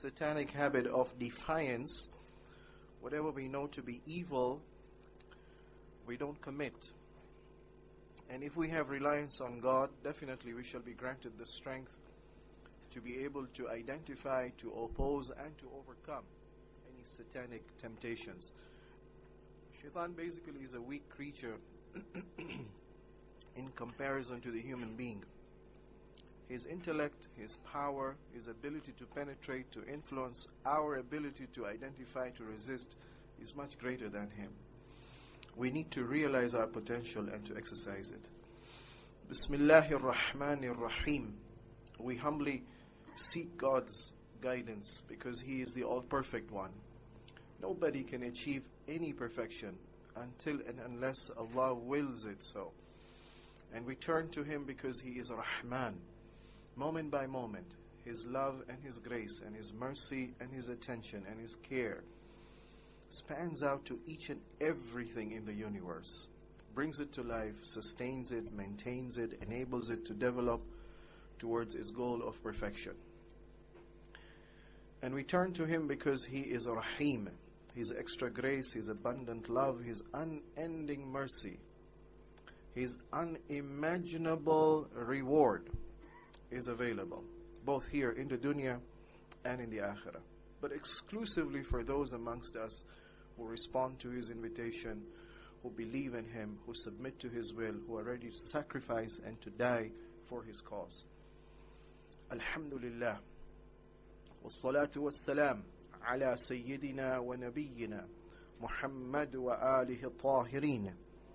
satanic habit of defiance. Whatever we know to be evil, we don't commit. And if we have reliance on God, definitely we shall be granted the strength to be able to identify, to oppose, and to overcome any satanic temptations. Shaitan basically is a weak creature in comparison to the human being. His intellect, his power, his ability to penetrate, to influence, our ability to identify, to resist, is much greater than him. We need to realize our potential and to exercise it. Bismillahir Rahmanir Rahim. We humbly seek God's guidance because He is the all-perfect one. Nobody can achieve any perfection until and unless Allah wills it so. And we turn to Him because He is Rahman. Moment by moment, His love and His grace and His mercy and His attention and His care spans out to each and everything in the universe, brings it to life, sustains it, maintains it, enables it to develop towards its goal of perfection. And we turn to Him because He is Rahim, His extra grace, His abundant love, His unending mercy, His unimaginable reward is available, both here in the dunya and in the akhirah, but exclusively for those amongst us who respond to His invitation, who believe in Him, who submit to His will, who are ready to sacrifice and to die for His cause. Alhamdulillah. والصلاة والسلام على سيدنا ونبينا محمد وآله الطاهرين.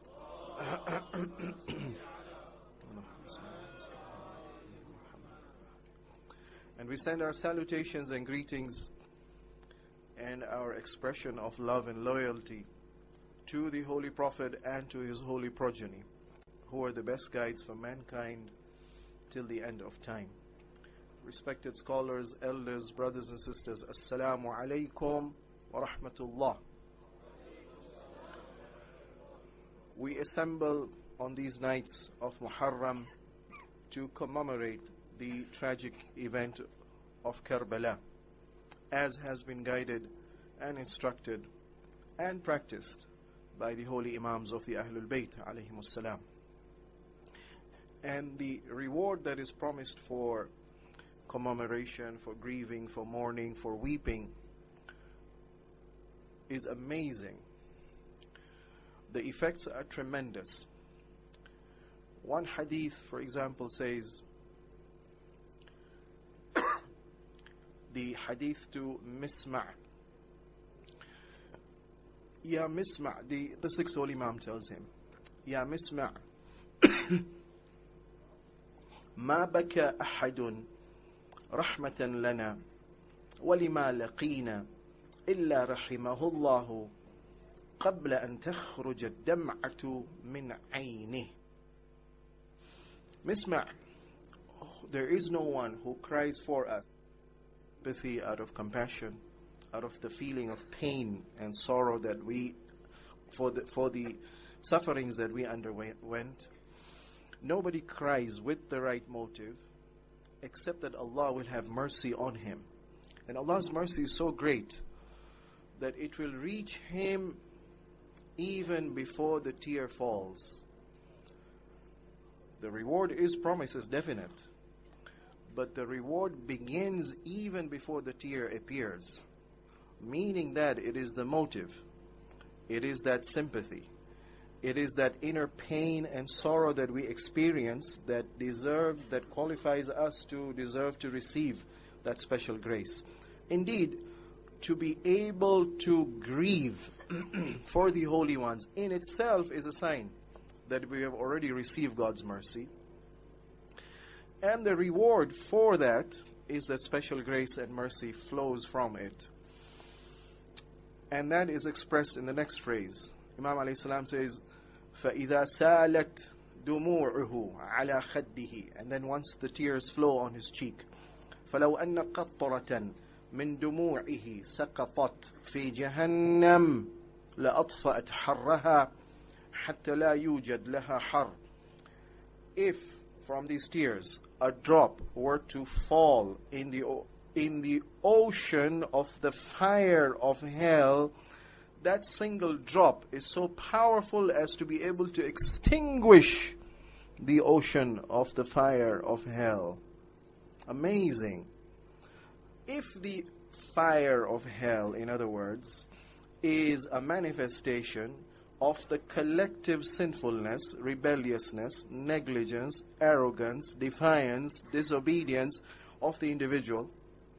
And we send our salutations and greetings and our expression of love and loyalty to the Holy Prophet and to his holy progeny, who are the best guides for mankind till the end of time. Respected scholars, elders, brothers and sisters, Assalamu alaikum wa rahmatullah. We assemble on these nights of Muharram to commemorate the tragic event of Karbala, as has been guided and instructed and practiced by the holy Imams of the Ahlul Bayt alayhimus salam. And the reward that is promised for commemoration, for grieving, for mourning, for weeping is amazing. The effects are tremendous. One hadith, for example, says, the hadith to Misma'. Ya Misma', the sixth holy Imam tells him, Ya Misma', ما بكى أحد رحمة لنا ولما لقينا إلا رحمه الله قبل أن تخرج الدمعة من عينه. Misma', there is no one who cries for us empathy, out of compassion, out of the feeling of pain and sorrow that we for the sufferings that we underwent. Nobody cries with the right motive except that Allah will have mercy on him. And Allah's mercy is so great that it will reach him even before the tear falls. The reward is promised, is definite, but the reward begins even before the tear appears, meaning that it is the motive, it is that sympathy, it is that inner pain and sorrow that we experience that qualifies us to deserve to receive that special grace. Indeed, to be able to grieve for the holy ones in itself is a sign that we have already received God's mercy. And the reward for that is that special grace and mercy flows from it. And that is expressed in the next phrase. Imam alayhi salam says, فَإِذَا سَالَتْ دُمُوعُهُ عَلَى خَدِّهِ. And then once the tears flow on his cheek, فَلَوْ أَنَّ قَطْرَةً مِنْ دُمُوعِهِ سَقَطَتْ فِي جَهَنَّمْ لَأَطْفَأَتْ حَرَّهَا حَتَّى لَا يُوجَدْ لَهَا حَرٌّ. If from these tears a drop were to fall in the in the ocean of the fire of hell, that single drop is so powerful as to be able to extinguish the ocean of the fire of hell. Amazing. If the fire of hell, in other words, is a manifestation of the collective sinfulness, rebelliousness, negligence, arrogance, defiance, disobedience of the individual,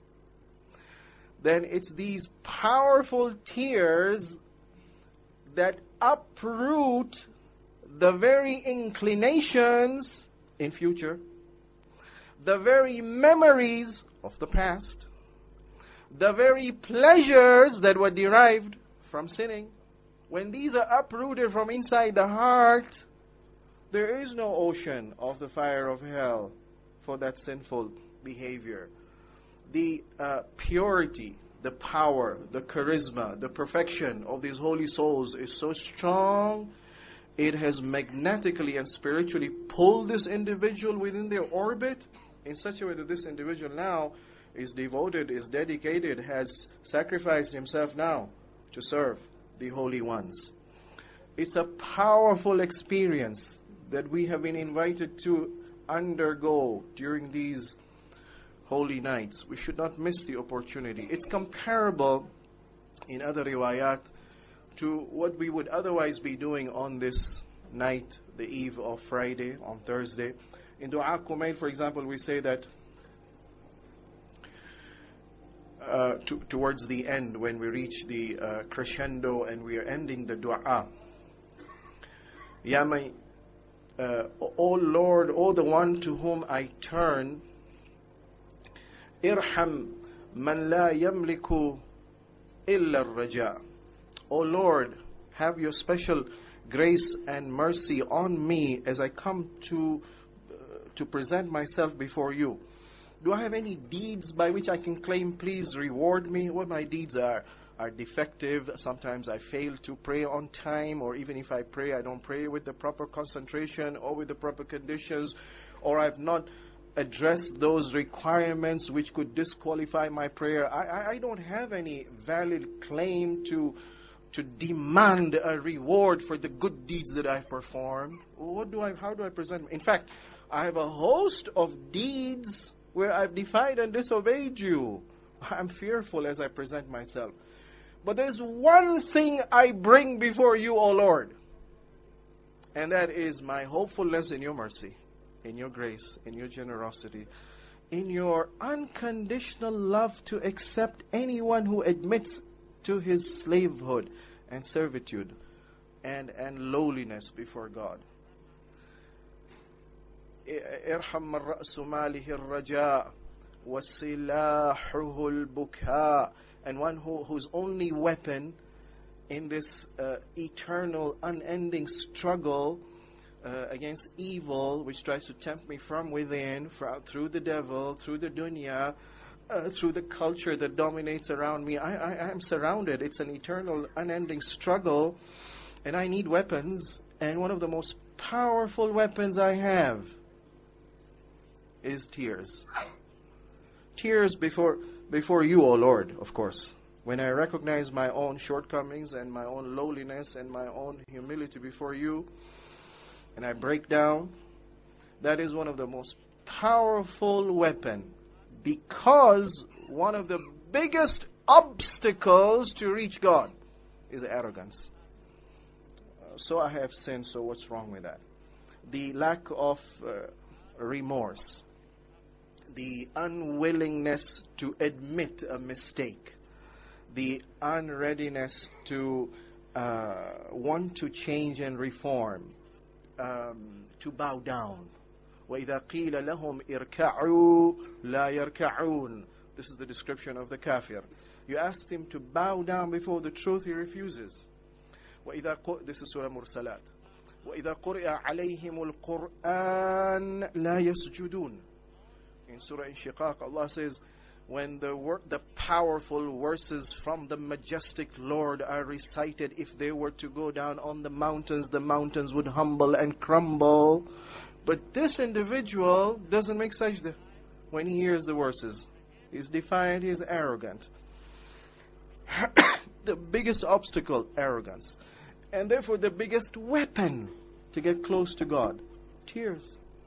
then it's these powerful tears that uproot the very inclinations in future, the very memories of the past, the very pleasures that were derived from sinning. When these are uprooted from inside the heart, there is no ocean of the fire of hell for that sinful behavior. The purity, the power, the charisma, the perfection of these holy souls is so strong, it has magnetically and spiritually pulled this individual within their orbit in such a way that this individual now is devoted, is dedicated, has sacrificed himself now to serve the holy ones. It's a powerful experience that we have been invited to undergo during these holy nights. We should not miss the opportunity. It's comparable in other riwayat to what we would otherwise be doing on this night, the eve of Friday, on Thursday. In Dua Kumail, for example, we say that towards the end, when we reach the crescendo and we are ending the dua, Ya may, O Lord, O the one to whom I turn, Irham man la yamliku illa al-raja. O Lord, have your special grace and mercy on me as I come to present myself before you. Do I have any deeds by which I can claim, please reward me? What my deeds are defective. Sometimes I fail to pray on time, or even if I pray, I don't pray with the proper concentration or with the proper conditions, or I've not addressed those requirements which could disqualify my prayer. I don't have any valid claim to demand a reward for the good deeds that I've performed. How do I present? In fact, I have a host of deeds where I've defied and disobeyed you. I'm fearful as I present myself. But there's one thing I bring before you, O Lord, and that is my hopefulness in your mercy, in your grace, in your generosity, in your unconditional love to accept anyone who admits to his slavehood and servitude and lowliness before God. ارحم من رأس ماله الرجاء وسلاحه البكاء, and one whose only weapon in this eternal unending struggle against evil which tries to tempt me from within, through the devil, through the dunya, through the culture that dominates around me. I am surrounded. It's an eternal unending struggle, and I need weapons, and one of the most powerful weapons I have is tears. Tears before you, O Lord, of course. When I recognize my own shortcomings and my own lowliness and my own humility before you, and I break down, that is one of the most powerful weapons, because one of the biggest obstacles to reach God is arrogance. So I have sinned, so what's wrong with that? The lack of remorse, the unwillingness to admit a mistake, the unreadiness to want to change and reform, to bow down. وَإِذَا قِيلَ لَهُمْ إِرْكَعُوا لَا يَرْكَعُونَ. This is the description of the kafir. You ask him to bow down before the truth, he refuses. This is Surah Mursalat. وَإِذَا قُرِئَ عَلَيْهِمُ الْقُرْآنَ لَا يَسْجُدُونَ. In Surah Inshiqaq, Allah says, when the powerful verses from the majestic Lord are recited, if they were to go down on the mountains would humble and crumble. But this individual doesn't make sajda when he hears the verses. He's defiant, he's arrogant. The biggest obstacle, arrogance. And therefore the biggest weapon to get close to God, tears.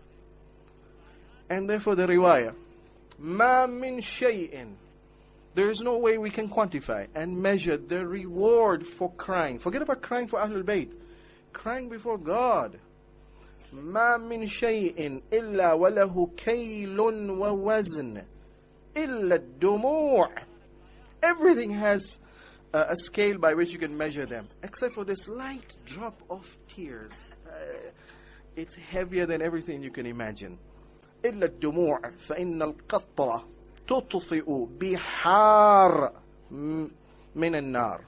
And therefore the riwayah, مَا مِن شَيْءٍ, there is no way we can quantify and measure the reward for crying. Forget about crying for Ahlul Bayt. Crying before God. مَا مِن شَيْءٍ إِلَّا وَلَهُ كَيْلٌ وَوَزْنٌ إِلَّا الدُّمُوعِ. Everything has a scale by which you can measure them, except for this light drop of tears. It's heavier than everything you can imagine. إِلَّا الدُّمُوعِ فَإِنَّ الْقَطْرَ تُطْفِئُ بِحَارٍ مِنَ النَّارِ.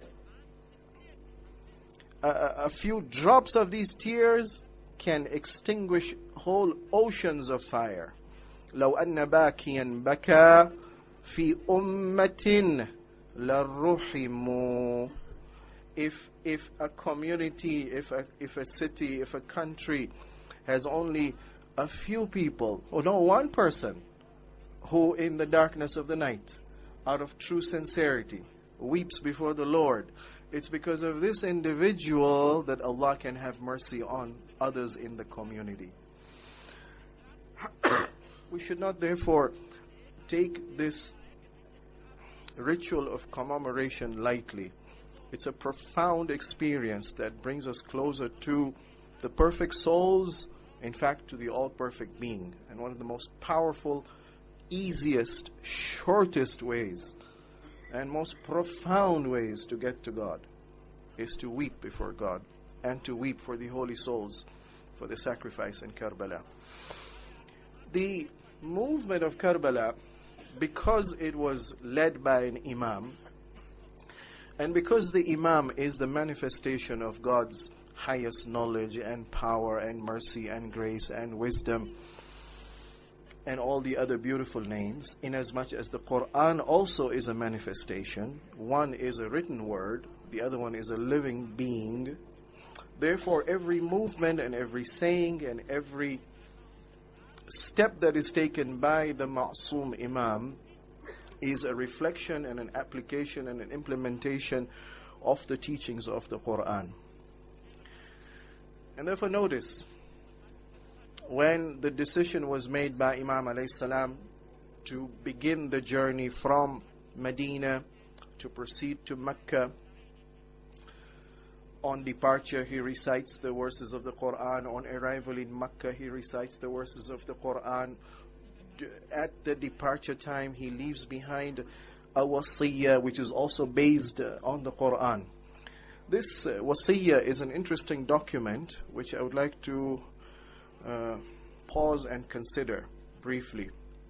A few drops of these tears can extinguish whole oceans of fire. لو أن باكيا بكى في أمة لرحموا. If a community, if a city, if a country has only a few people, or no, one person who in the darkness of the night, out of true sincerity, weeps before the Lord, it's because of this individual that Allah can have mercy on others in the community. We should not therefore take this ritual of commemoration lightly. It's a profound experience that brings us closer to the perfect souls, in fact to the all-perfect being. And one of the most powerful, easiest, shortest ways and most profound ways to get to God is to weep before God and to weep for the holy souls for the sacrifice in Karbala. The movement of Karbala, because it was led by an Imam, and because the Imam is the manifestation of God's highest knowledge and power and mercy and grace and wisdom and all the other beautiful names, inasmuch as the Quran also is a manifestation. One is a written word, the other one is a living being. Therefore, every movement and every saying and every step that is taken by the Ma'soom Imam is a reflection and an application and an implementation of the teachings of the Quran. And therefore notice, when the decision was made by Imam alayhi salam to begin the journey from Medina to proceed to Mecca, on departure he recites the verses of the Quran. On arrival in Mecca he recites the verses of the Quran. At the departure time he leaves behind a wasiyah which is also based on the Quran. This wasiyah is an interesting document which I would like to pause and consider briefly.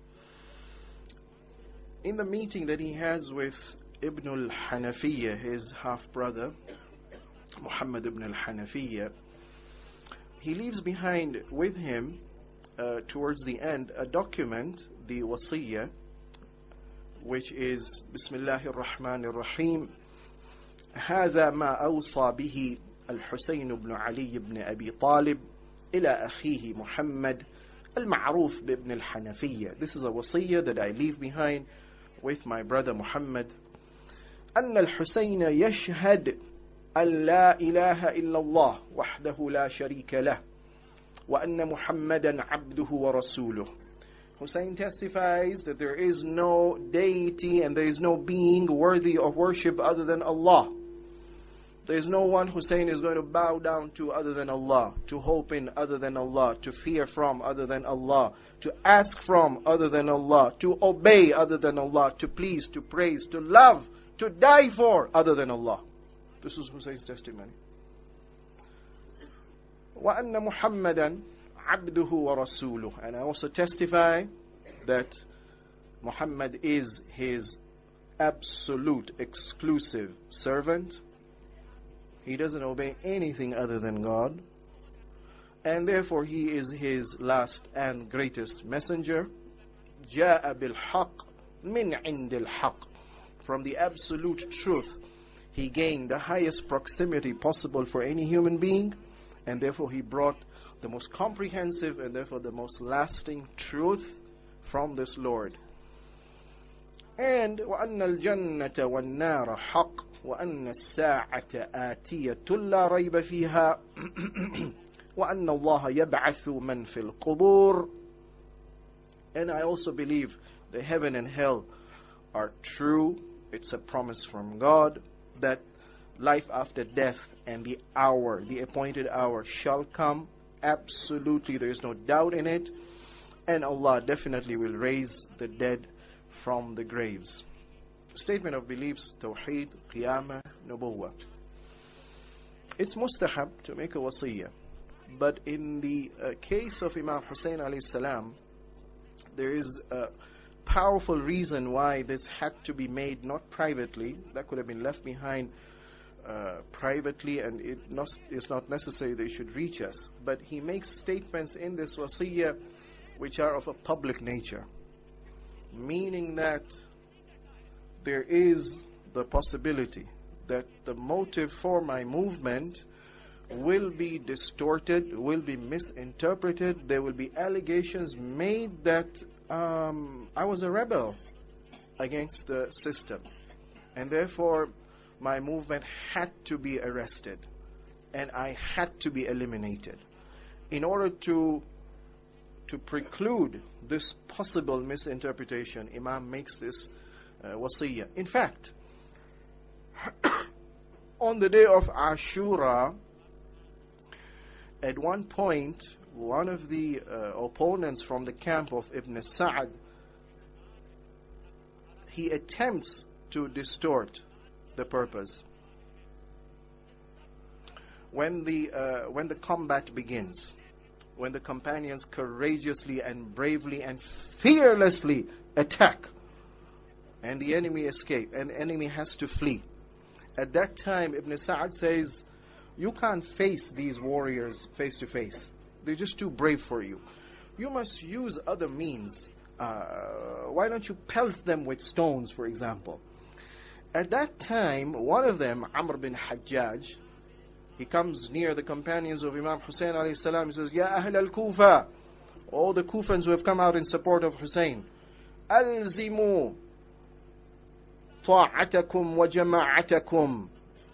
In the meeting that he has with Ibn al-Hanafiyyah, his half-brother, Muhammad ibn al-Hanafiyyah, he leaves behind with him, towards the end, a document, the wasiyah, which is Bismillahir Rahmanir Rahim. هذا ما أوصى به الحسين بن علي بن أبي طالب إلى أخيه محمد المعروف بابن الحنفية. This is a wasiyah that I leave behind with my brother Muhammad. أن الحسين يشهد أن لا إله إلا الله وحده لا شريك له وأن محمدا عبده ورسوله. Hussein testifies that there is no deity and there is no being worthy of worship other than Allah. There is no one Hussein is going to bow down to other than Allah, to hope in other than Allah, to fear from other than Allah, to ask from other than Allah, to obey other than Allah, to please, to praise, to love, to die for other than Allah. This is Hussein's testimony. وَأَنَّ مُحَمَّدًا عَبْدُهُ وَرَسُولُهُ. And I also testify that Muhammad is his absolute, exclusive servant. He doesn't obey anything other than God. And therefore he is his last and greatest messenger. جَاءَ بِالْحَقِّ مِنْ عِنْدِ الْحَقِّ. From the absolute truth, he gained the highest proximity possible for any human being. And therefore he brought the most comprehensive and therefore the most lasting truth from this Lord. And وَأَنَّ الْجَنَّةَ وَالنَّارَ حَقٌّ وَأَنَّ السَّاعَةَ آتِيَةٌ لَا رَيْبَ فِيهَا وَأَنَّ اللَّهَ يَبْعَثُ مَنْ فِي الْقُبُورِ. And I also believe the heaven and hell are true. It's a promise from God that life after death and the hour, the appointed hour, shall come. Absolutely, there is no doubt in it. And Allah definitely will raise the dead from the graves. Statement of beliefs: Tawheed, Qiyamah, Nubuwwah. It's mustahab to make a wasiyah, but in the case of Imam Hussein alayhi salam, there is a powerful reason why this had to be made not privately. That could have been left behind privately, and it's not necessary they should reach us. But he makes statements in this wasiyah which are of a public nature, meaning that there is the possibility that the motive for my movement will be distorted, will be misinterpreted. There will be allegations made that I was a rebel against the system, and therefore my movement had to be arrested and I had to be eliminated. In order to preclude this possible misinterpretation, Imam makes this wasiyah. In fact, on the day of Ashura, at one point, one of the opponents from the camp of Ibn Sa'd, he attempts to distort the purpose. When the combat begins, when the companions courageously and bravely and fearlessly attack, and the enemy escape, and the enemy has to flee, at that time Ibn Sa'd says, you can't face these warriors face to face. They're just too brave for you. You must use other means. Why don't you pelt them with stones, for example? At that time, one of them, Amr bin Hajjaj, he comes near the companions of Imam Hussein alayhi salam. He says, Ya Ahl al-Kufa, all the Kufans who have come out in support of Hussein, Alzimu ta'atakum wa jama'atakum.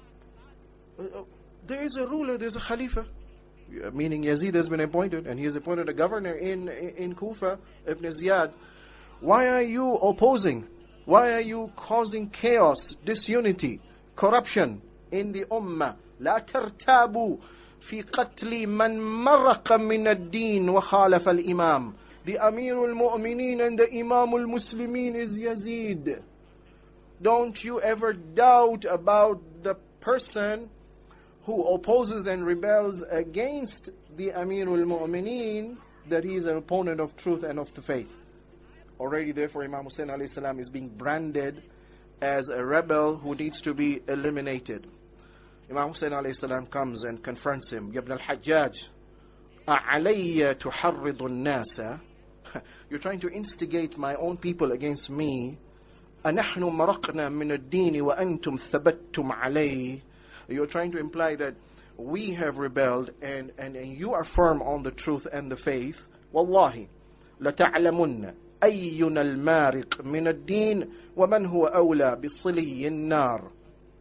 There is a ruler, there is a Khalifa, meaning Yazid has been appointed, and he has appointed a governor in Kufa, Ibn Ziyad. Why are you opposing? Why are you causing chaos, disunity, corruption in the Ummah? لا ترتابوا في قتل من مرق من الدين وخالف الإمام. The Amir al-Mu'mineen and the Imam al-Muslimin is Yazid. Don't you ever doubt about the person who opposes and rebels against the Amir al-Mu'mineen that he is an opponent of truth and of the faith. Already therefore Imam Hussein alayhi salam is being branded as a rebel who needs to be eliminated. Imam Hussein alayhi salam comes and confronts him. Ibn al-Hajjaj, أَعَلَيَّ تُحَرِّضُ النَّاسَ. You're trying to instigate my own people against me. أَنَحْنُ مَرَقْنَا مِنَ الدِّينِ وَأَنْتُمْ ثَبَتْتُمْ عَلَيْهِ. You're trying to imply that we have rebelled and you are firm on the truth and the faith. وَاللَّهِ لَتَعْلَمُنَّ أَيُّنَا الْمَارِقْ مِنَ الدِّينِ وَمَنْ هُوَ أَوْلَى بِصِلِيِّ النَّارِ.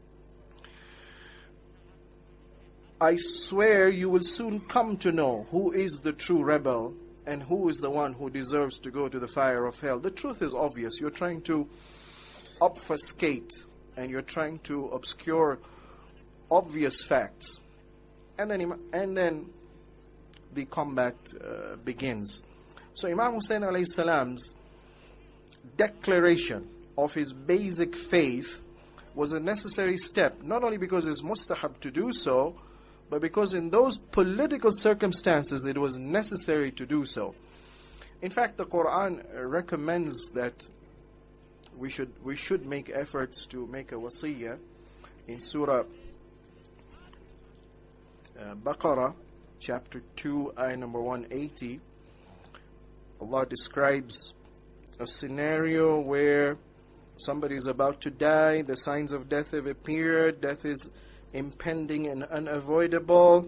I swear you will soon come to know who is the true rebel and who is the one who deserves to go to the fire of hell. The truth is obvious. You're trying to obfuscate and you're trying to obscure obvious facts. And then the combat begins. So Imam Hussein alayhi salam's declaration of his basic faith was a necessary step, not only because it's mustahab to do so, but because in those political circumstances it was necessary to do so. In fact, the Quran recommends that we should make efforts to make a wasiyah. In Surah Baqarah, chapter 2, ayah number 180, Allah describes a scenario where somebody is about to die, the signs of death have appeared, death is impending and unavoidable.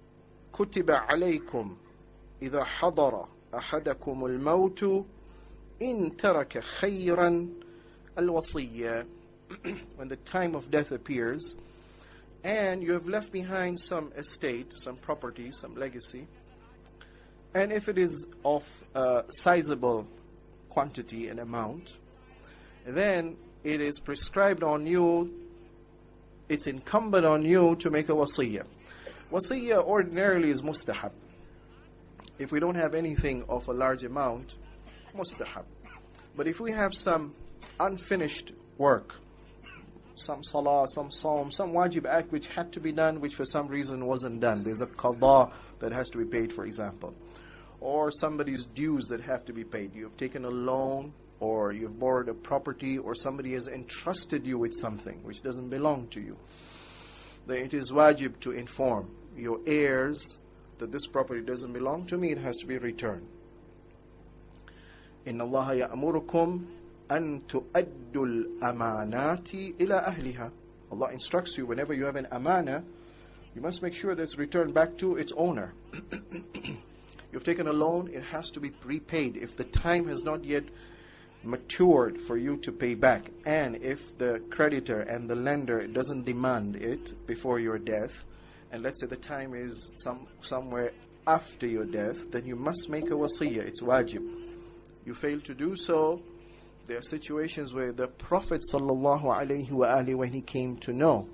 كتب عليكم إذا حضر أحدكم الموت إن ترك خيرا الوصية. When the time of death appears and you have left behind some estate, some property, some legacy, and if it is of a sizable quantity and amount, then it is prescribed on you, it's incumbent on you to make a wasiyah. Wasiyah ordinarily is mustahab. If we don't have anything of a large amount, mustahab. But if we have some unfinished work, some salah, some psalm, some wajib act which had to be done, which for some reason wasn't done. There's a qada that has to be paid, for example. Or somebody's dues that have to be paid. You've taken a loan, or you've borrowed a property, or somebody has entrusted you with something which doesn't belong to you. Then it is wajib to inform your heirs that this property doesn't belong to me, it has to be returned. إِنَّ اللَّهَ يَأْمُرُكُمْ أن تؤدوا الأمانات إلى أهلها. Allah instructs you, whenever you have an amana, you must make sure that it's returned back to its owner. You've taken a loan, it has to be prepaid. If the time has not yet matured for you to pay back, and if the creditor and the lender doesn't demand it before your death, and let's say the time is somewhere after your death, then you must make a wasiyah. It's wajib. You fail to do so, there are situations where the Prophet ﷺ, when he came to know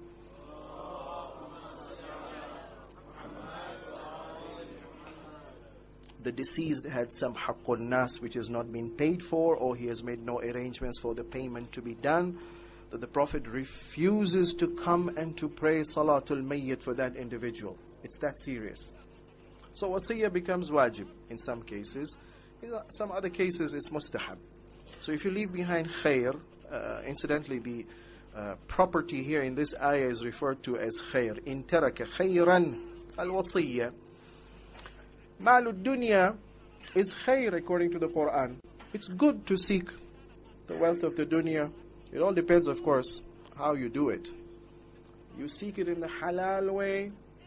the deceased had some haqqun nas which has not been paid for, or he has made no arrangements for the payment to be done, that the Prophet refuses to come and to pray Salatul Mayyit for that individual. It's that serious. So wasiyah becomes wajib in some cases. In some other cases it's mustahab. So if you leave behind khair, incidentally the property here in this ayah is referred to as khair. In taraka khayran al-wasiyya. Ma'lud dunya is khair according to the Quran. It's good to seek the wealth of the dunya. It all depends, of course, how you do it. You seek it in the halal way,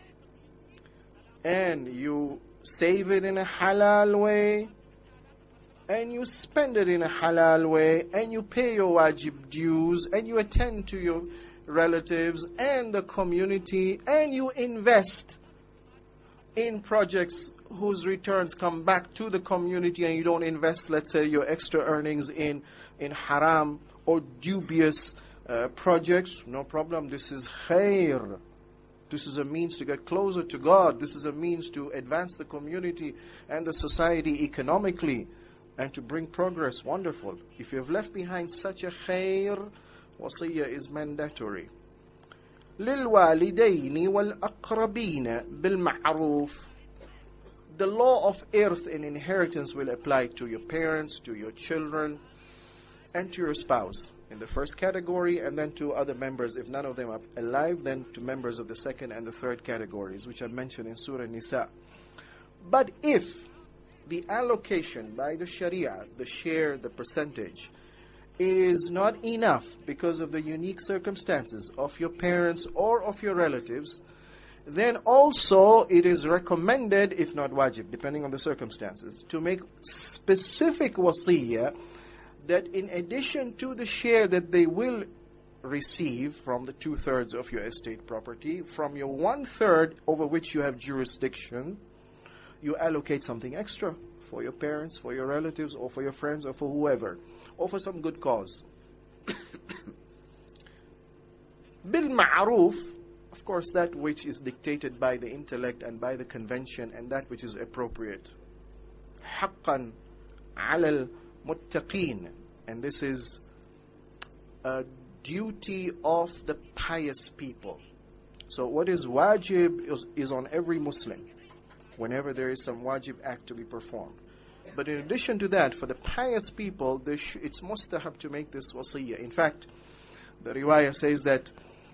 and you save it in a halal way, and you spend it in a halal way, and you pay your wajib dues, and you attend to your relatives and the community, and you invest in projects whose returns come back to the community, and you don't invest, let's say, your extra earnings in haram or dubious projects. No problem. This is khair. This is a means to get closer to God. This is a means to advance the community and the society economically and to bring progress. Wonderful. If you have left behind such a khair, wasiyah is mandatory. للوالدين والأقربين بالمعروف. The law of irth and inheritance will apply to your parents, to your children, and to your spouse in the first category, and then to other members. If none of them are alive, then to members of the second and the third categories, which are mentioned in Surah Nisa. But if the allocation by the Sharia, the share, the percentage, is not enough because of the unique circumstances of your parents or of your relatives, then also it is recommended, if not wajib, depending on the circumstances, to make specific wasiyah that in addition to the share that they will receive from the 2/3 of your estate property, from your 1/3 over which you have jurisdiction, you allocate something extra for your parents, for your relatives, or for your friends, or for whoever, or for some good cause. Bil ma'ruf, of course, that which is dictated by the intellect and by the convention, and that which is appropriate. Haqqan ala al-muttaqeen, and this is a duty of the pious people. So what is wajib is on every Muslim whenever there is some wajib act to be performed. But in addition to that, for the pious people, it's mustahab to make this wasiyah. In fact, the riwayah says that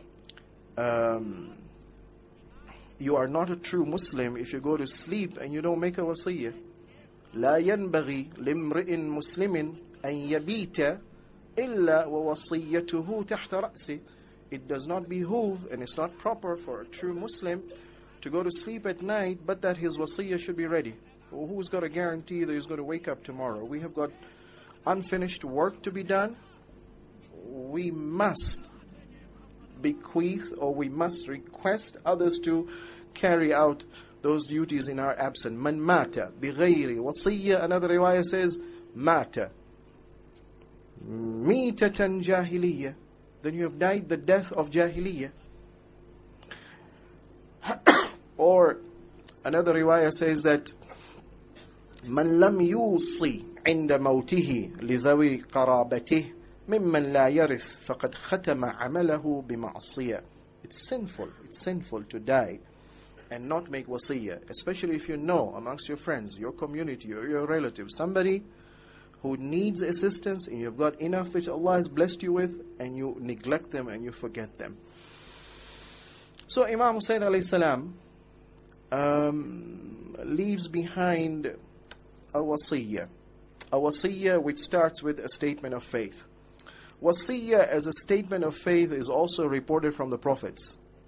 you are not a true Muslim if you go to sleep and you don't make a wasiyah. لا ينبغي لامرئ مسلم أن يبيت إلا ووصيته تحت رأسه. It does not behoove, and it's not proper for a true Muslim to go to sleep at night, but that his wasiyah should be ready. Well, who's got a guarantee that he's going to wake up tomorrow? We have got unfinished work to be done, we must bequeath, or we must request others to carry out those duties in our absence. Man mata bighayri wasiyya, another riwayah says, mata mitatan jahiliyyah, then you have died the death of jahiliyyah. Or another riwayah says that man lam yusi inda mawtihi lidhawi qarabatihi mimman la yarith faqad khatama amalahu bima'siyah. It's sinful to die and not make wasiyah, especially if you know amongst your friends, your community, or your relatives, somebody who needs assistance, and you've got enough which Allah has blessed you with, and you neglect them and you forget them. So Imam Hussein alayhi salam leaves behind a wasiyah which starts with a statement of faith. Wasiyah as a statement of faith is also reported from the prophets.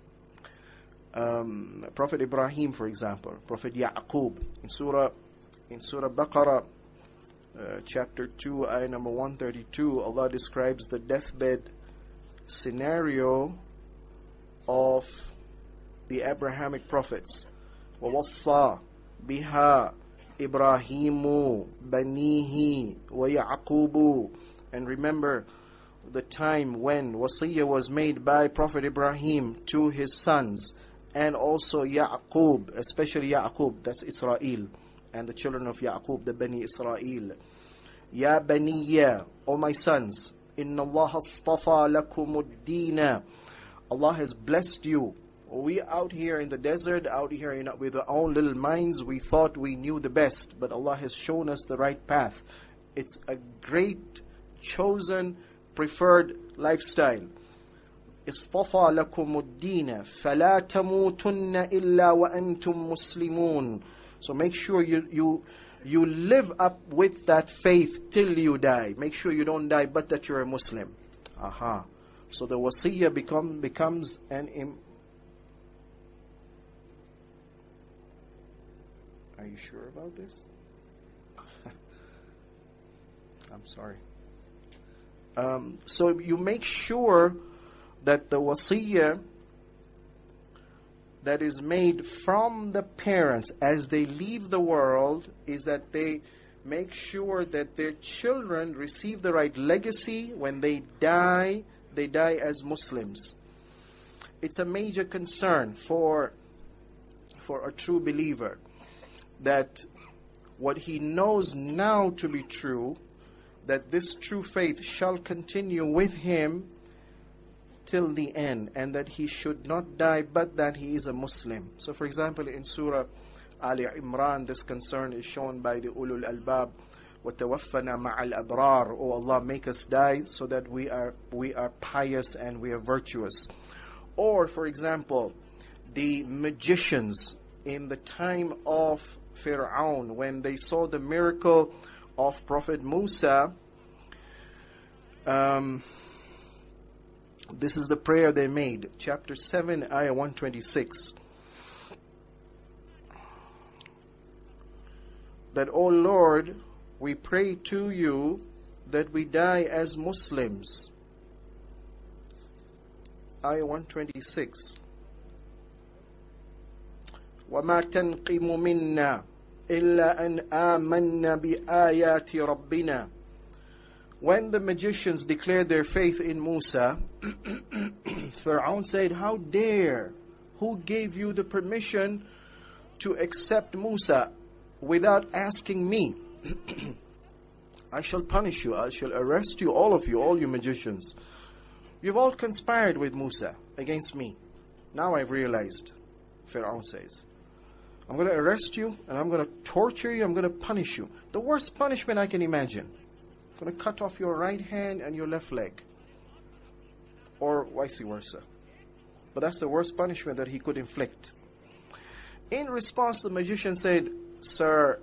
Prophet Ibrahim, for example, Prophet Yaqub, in Surah Baqarah, chapter 2, ayah number 132, Allah describes the deathbed scenario of the Abrahamic prophets. وَوَصَّى بِهَا إِبْرَاهِيمُ بَنِيهِ وَيَعْقُوبُ. And remember the time when wasiyah was made by Prophet Ibrahim to his sons, and also Yaqub, especially Yaqub, that's Israel, and the children of Yaqub, the Bani Israel. Ya Baniya, O my sons, Inna Allah astafa lakumuddina. Allah has blessed you. We out here in the desert, out here with our own little minds, we thought we knew the best, but Allah has shown us the right path. It's a great, chosen, preferred lifestyle. اصطفى لكم الدين فلا تموتن إلا وأنتم مسلمون. So make sure you live up with that faith till you die. Make sure you don't die but that you're a Muslim. Aha. So the wasiyah becomes an Are you sure about this? I'm sorry. So you make sure that the wasiyah that is made from the parents as they leave the world is that they make sure that their children receive the right legacy. When they die as Muslims. It's a major concern for a true believer that what he knows now to be true, that this true faith shall continue with him till the end, and that he should not die but that he is a Muslim. So for example, in Surah Ali Imran, this concern is shown by the Ulul Albab. وَتَوَفَّنَا مَعَ الْأَبْرَارِ. Oh Allah, make us die so that we are pious and we are virtuous. Or for example, the magicians in the time of Fir'aun, when they saw the miracle of Prophet Musa, this is the prayer they made. Chapter 7, ayah 126. That, O Lord, we pray to you that we die as Muslims. Ayah 126. وَمَا تَنْقِمُ مِنَّا إِلَّا أَنْ آمَنَّا بِآيَاتِ رَبِّنَا. When the magicians declared their faith in Musa, Fir'aun said, how dare? Who gave you the permission to accept Musa without asking me? I shall punish you. I shall arrest you, all of you, all you magicians. You've all conspired with Musa against me. Now I've realized, Fir'aun says. I'm going to arrest you and I'm going to torture you. I'm going to punish you. The worst punishment I can imagine. I'm going to cut off your right hand and your left leg. Or vice versa. But that's the worst punishment that he could inflict. In response, the magician said, Sir,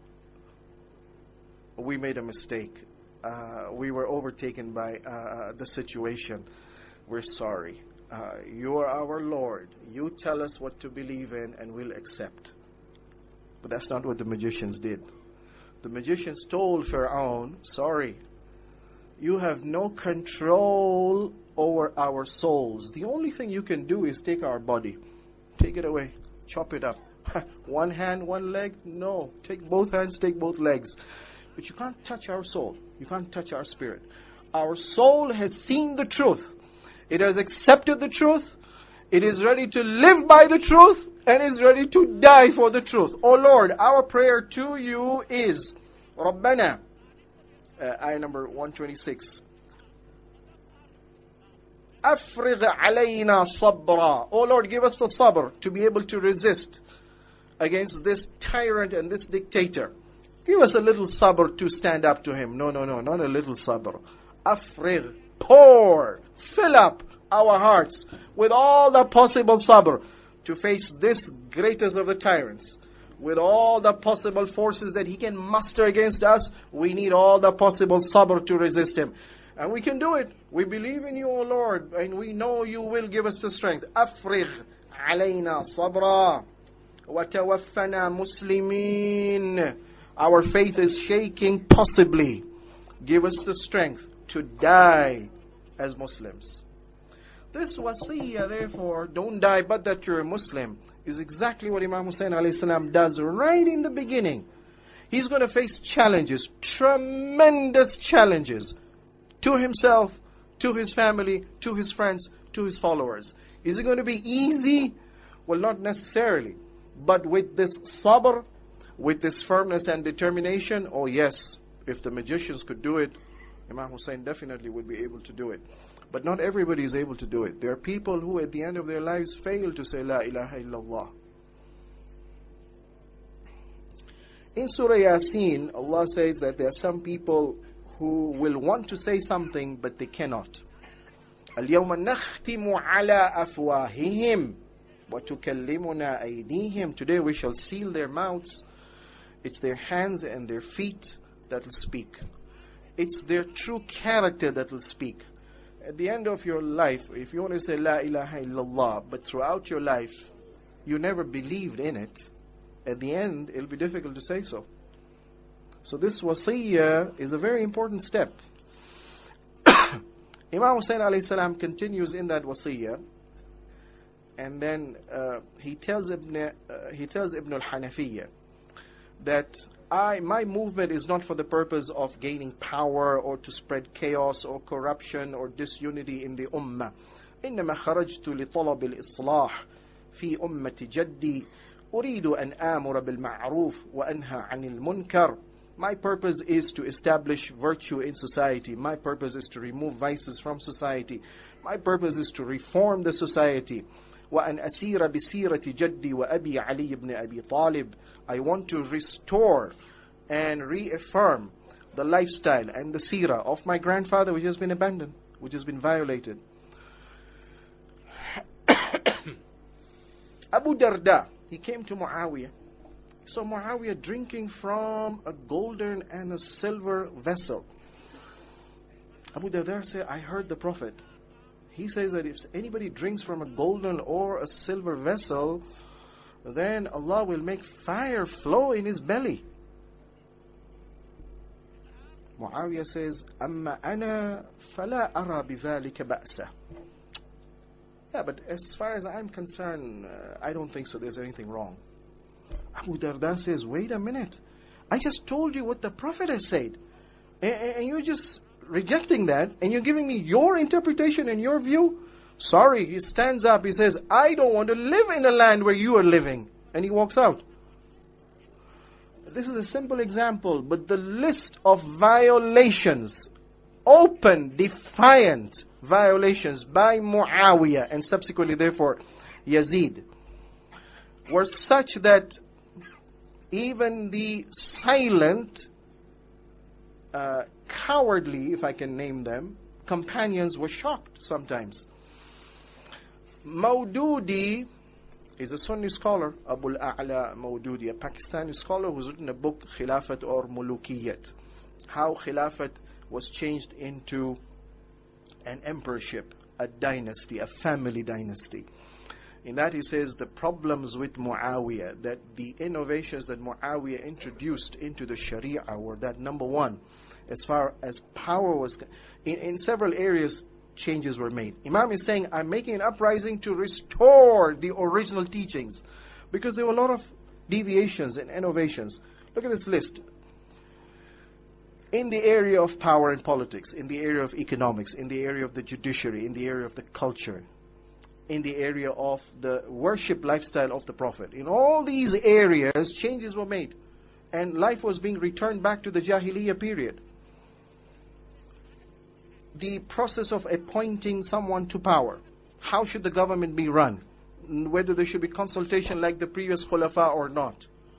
we made a mistake. We were overtaken by the situation. We're sorry. You are our Lord. You tell us what to believe in and we'll accept. But that's not what the magicians did. The magicians told Pharaoh, sorry, you have no control over our souls. The only thing you can do is take our body. Take it away. Chop it up. One hand, one leg? No. Take both hands, take both legs. But you can't touch our soul. You can't touch our spirit. Our soul has seen the truth. It has accepted the truth. It is ready to live by the truth and is ready to die for the truth. Oh Lord, our prayer to you is Rabbana, ayah number 126. Afrigh alayna sabra. Oh Lord, give us the sabr to be able to resist against this tyrant and this dictator. Give us a little sabr to stand up to him. No, not a little sabr. Afrigh, pour, fill up our hearts with all the possible sabr to face this greatest of the tyrants. With all the possible forces that he can muster against us, we need all the possible sabr to resist him. And we can do it. We believe in you, O Lord, and we know you will give us the strength. Afrigh alayna sabra wa tawaffana muslimin. Our faith is shaking possibly. Give us the strength to die as Muslims. This wasiyah, therefore, don't die but that you're a Muslim, is exactly what Imam Hussein alayhi salam does right in the beginning. He's going to face challenges, tremendous challenges, to himself, to his family, to his friends, to his followers. Is it going to be easy? Well, not necessarily. But with this sabr, with this firmness and determination, oh yes, if the magicians could do it, Imam Hussein definitely would be able to do it. But not everybody is able to do it. There are people who at the end of their lives fail to say La ilaha illallah. In Surah Yasin, Allah says that there are some people who will want to say something but they cannot. اليوم نختم على أفواههم وتكلمنا أيديهم. Today we shall seal their mouths. It's their hands and their feet that will speak. It's their true character that will speak. At the end of your life, if you want to say La ilaha illallah, but throughout your life you never believed in it, at the end it'll be difficult to say so. So this wasiyah is a very important step. Imam Hussein alayhi salam continues in that wasiyah, and then he tells Ibn al-Hanafiyyah that my movement is not for the purpose of gaining power or to spread chaos or corruption or disunity in the ummah. إنما خرجت لطلب الإصلاح في أمة جدي أريد أن آمر بالمعروف وأنهى عن المنكر. My purpose is to establish virtue in society. My purpose is to remove vices from society. My purpose is to reform the society. وأن أسير بسيرة جدي وأبي علي بن أبي طالب. I want to restore and reaffirm the lifestyle and the seerah of my grandfather, which has been abandoned, which has been violated. Abu Darda, he came to Muawiyah. So Muawiyah drinking from a golden and a silver vessel. Abu Darda said, I heard the Prophet. He says that if anybody drinks from a golden or a silver vessel, then Allah will make fire flow in his belly. Muawiyah says, أما أنا فلا أرى بذلك بأسا. Yeah, but as far as I'm concerned, I don't think so there's anything wrong. Abu Darda says, wait a minute. I just told you what the Prophet has said. And you're just rejecting that, and you're giving me your interpretation and your view? Sorry, he stands up, he says, I don't want to live in a land where you are living. And he walks out. This is a simple example, but the list of violations, open, defiant violations by Muawiyah and subsequently therefore Yazid, were such that even the silent, cowardly, if I can name them, companions were shocked sometimes. Maududi is a Sunni scholar, Abu al-A'la Maududi, a Pakistani scholar who's written a book, Khilafat or Mulukiyat, how Khilafat was changed into an emperorship, a dynasty, a family dynasty. In that he says the problems with Muawiyah, that the innovations that Muawiyah introduced into the Sharia were that, number one, as far as power was, in several areas changes were made. Imam is saying, I'm making an uprising to restore the original teachings, because there were a lot of deviations and innovations. Look at this list. In the area of power and politics, in the area of economics, in the area of the judiciary, in the area of the culture, in the area of the worship lifestyle of the Prophet. In all these areas, changes were made. And life was being returned back to the Jahiliyyah period. The process of appointing someone to power. How should the government be run? Whether there should be consultation like the previous Khulafa or not.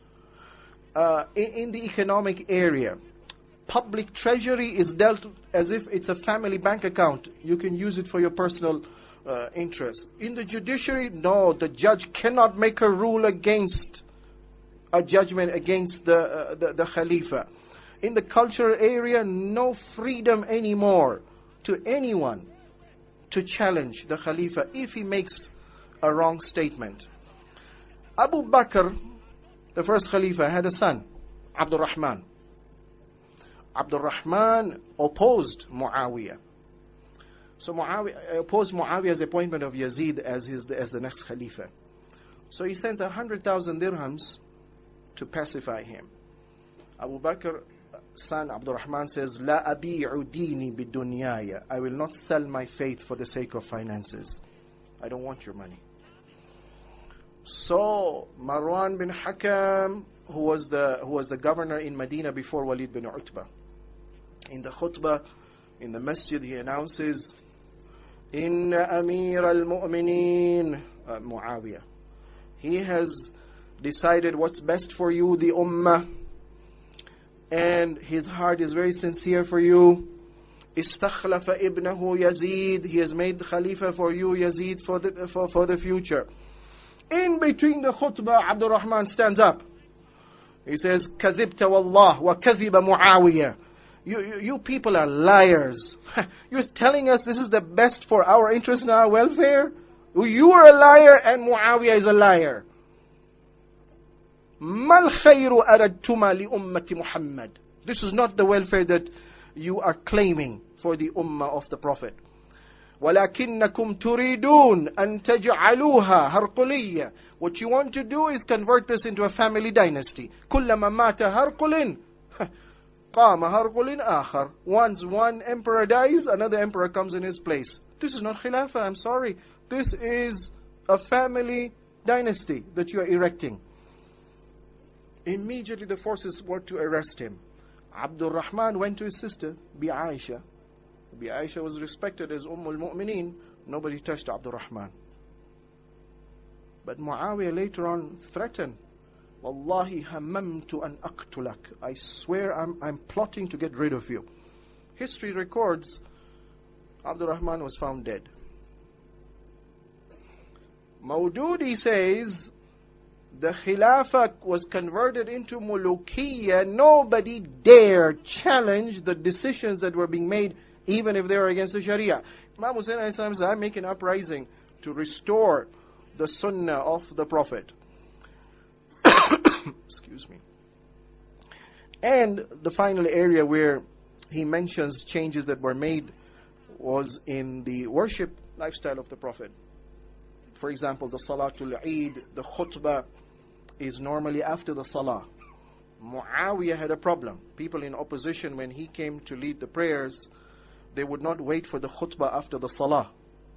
In the economic area, public treasury is dealt as if it's a family bank account. You can use it for your personal interest. In the judiciary, no, the judge cannot make a rule against a judgment against the Khalifa. In the cultural area, no freedom anymore to anyone to challenge the Khalifa if he makes a wrong statement. Abu Bakr, the first Khalifa, had a son, Abdul Rahman. Abdul Rahman opposed Muawiyah. So Muawiyah opposed Muawiyah's appointment of Yazid as the next Khalifa. So he sends 100,000 dirhams to pacify him. Abu Bakr, son Abdul Rahman, says, "La abi'u dini bidunyaya." I will not sell my faith for the sake of finances. I don't want your money. So Marwan bin Hakam, who was the governor in Medina before Walid bin Utbah, in the khutbah in the masjid, he announces, "Inna Amir al-Mu'mineen Muawiyah, he has decided what's best for you, the Ummah, and his heart is very sincere for you. Istakhlafa ibnahu Yazid, he has made Khalifa for you, Yazid, for the future." In between the khutbah, Abdul Rahman stands up. He says, "Kazibta wallah wa kaziba Muawiyah." You people are liars. You're telling us this is the best for our interest and our welfare? You are a liar and Muawiyah is a liar. Mal khayru aradtuma li ummati Muhammad. This is not the welfare that you are claiming for the ummah of the Prophet. وَلَكِنَّكُمْ تُرِيدُونَ أَن تَجْعَلُوهَا هَرْقُلِيَّةً. What you want to do is convert this into a family dynasty. كُلَّمَا مَاتَ هَرْقُلٍ قَامَ هَرْقُلٍ آخَرْ. Once one emperor dies, another emperor comes in his place. This is not Khilafah, I'm sorry. This is a family dynasty that you are erecting. Immediately the forces were to arrest him. Abdul Rahman went to his sister, Bi Aisha. Bi Aisha was respected as al-Mu'mineen. Nobody touched Abdul Rahman. But Muawiyah later on threatened, "Wallahi hammamtu an aqtulak." I swear I'm plotting to get rid of you. History records Abdul Rahman was found dead. Maududi says the Khilafah was converted into Mulukiyya. Nobody dared challenge the decisions that were being made, even if they were against the Sharia. Imam Hussain says, "I make an uprising to restore the Sunnah of the Prophet." Excuse me. And the final area where he mentions changes that were made was in the worship lifestyle of the Prophet. For example, the Salatul Eid, the khutbah is normally after the Salah. Muawiyah had a problem. People in opposition, when he came to lead the prayers, they would not wait for the khutbah after the Salah.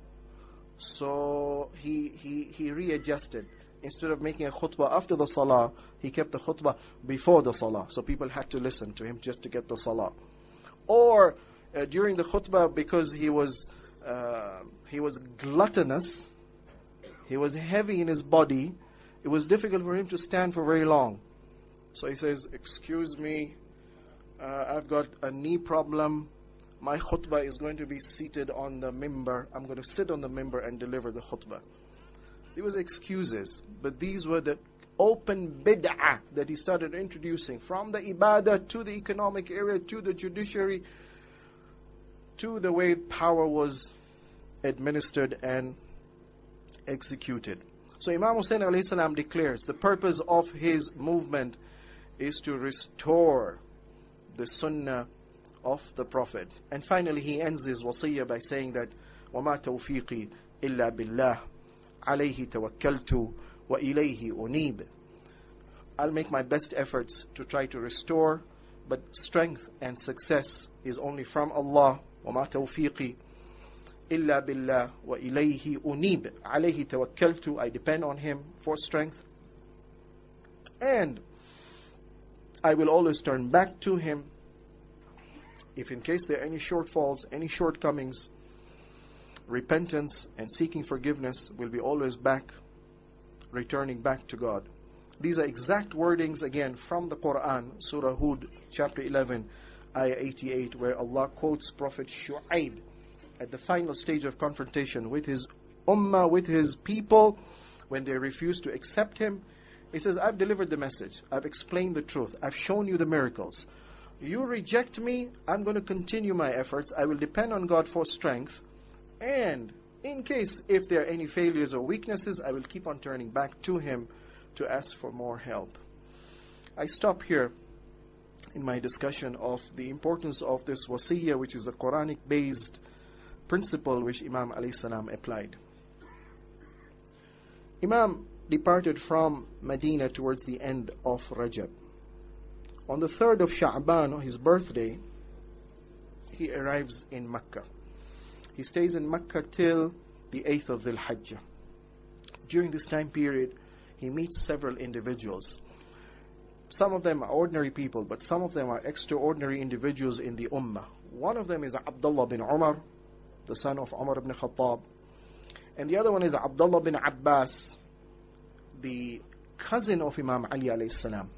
So he readjusted. Instead of making a khutbah after the Salah, he kept the khutbah before the Salah. So people had to listen to him just to get the Salah. Or during the khutbah, because he was gluttonous, he was heavy in his body, it was difficult for him to stand for very long. So he says, "Excuse me, I've got a knee problem. My khutbah is going to be seated on the mimbar. I'm going to sit on the mimbar and deliver the khutbah." There was excuses, but these were the open bid'ah that he started introducing, from the ibadah to the economic area to the judiciary to the way power was administered and executed. So Imam Hussein alayhi salam declares the purpose of his movement is to restore the sunnah of the Prophet. And finally he ends his wasiyah by saying that وَمَا تَوْفِيقِي إِلَّا بِاللَّهِ عَلَيْهِ تَوَكَّلْتُ وَإِلَيْهِ أُنِيبُ. I'll make my best efforts to try to restore, but strength and success is only from Allah. وَمَا تَوْفِيقِي إِلَّا بِاللَّهِ وَإِلَيْهِ أُنِيبُ. عَلَيْهِ تَوَكَّلْتُ. I depend on Him for strength. And I will always turn back to Him if in case there are any shortfalls, any shortcomings. Repentance and seeking forgiveness will be always back, returning back to God. These are exact wordings again from the Quran, Surah Hud, chapter 11, ayah 88, where Allah quotes Prophet Shu'aib at the final stage of confrontation with his ummah, with his people, when they refused to accept him. He says, I've delivered the message, I've explained the truth, I've shown you the miracles. You reject me, I'm going to continue my efforts, I will depend on God for strength, and in case if there are any failures or weaknesses, I will keep on turning back to Him to ask for more help. I stop here in my discussion of the importance of this wasiyah, which is the Quranic based principle which Imam alayhi salam applied. Imam departed from Medina towards the end of Rajab. On the 3rd of Sha'ban, on his birthday, he arrives in Mecca. He stays in Mecca till the 8th of Dhul Hijjah. During this time period, he meets several individuals. Some of them are ordinary people, but some of them are extraordinary individuals in the Ummah. One of them is Abdullah bin Umar, the son of Umar ibn Khattab. And the other one is Abdullah bin Abbas, the cousin of Imam Ali alayhi salam.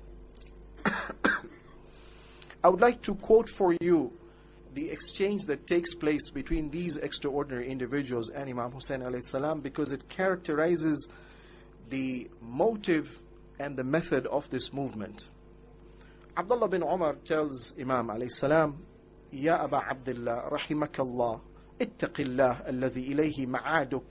I would like to quote for you the exchange that takes place between these extraordinary individuals and Imam Hussein alayhi salam, because it characterizes the motive and the method of this movement. Abdullah bin Umar tells Imam alayhi salam, Ya Aba Abdullah, rahimakallah, ittaqillah alladhi ilayhi ma'aduk.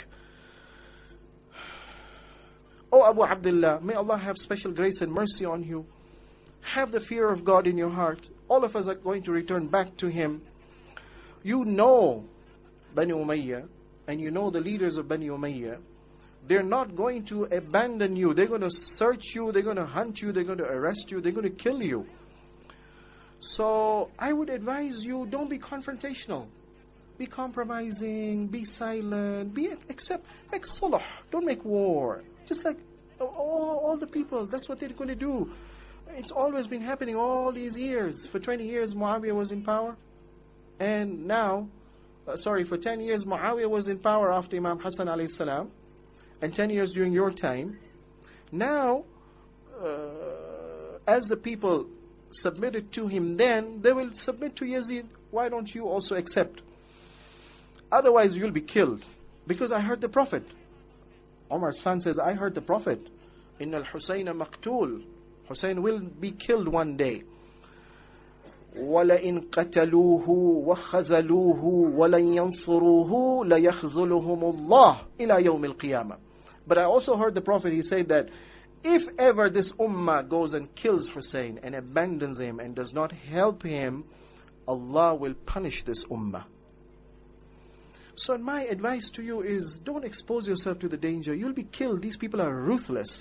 O Abu Abdullah, may Allah have special grace and mercy on you. Have the fear of God in your heart. All of us are going to return back to Him. You know Bani Umayyah, and you know the leaders of Bani Umayyah. They're not going to abandon you. They're going to search you, they're going to hunt you, they're going to arrest you, they're going to kill you. So I would advise you, don't be confrontational. Be compromising, be silent, accept, make sulh, don't make war. Just like all the people, that's what they're going to do. It's always been happening all these years. For 20 years Muawiyah was in power. And now, for 10 years Muawiyah was in power after Imam Hassan alayhi salam. And 10 years during your time. Now, as the people submitted to him then, they will submit to Yazid. Why don't you also accept? Otherwise you'll be killed. Because I heard the Prophet. Umar's son says, I heard the Prophet. Inna al-Husayna maqtul. Hussein will be killed one day. وَلَئِنْ قَتَلُوهُ وَخَذَلُوهُ وَلَنْ يَنْصُرُوهُ لَيَخْذُلُهُمُ اللَّهُ إِلَى يَوْمِ الْقِيَامَةِ. But I also heard the Prophet, he said that if ever this ummah goes and kills Hussein and abandons him and does not help him, Allah will punish this ummah. So my advice to you is, don't expose yourself to the danger. You'll be killed. These people are ruthless.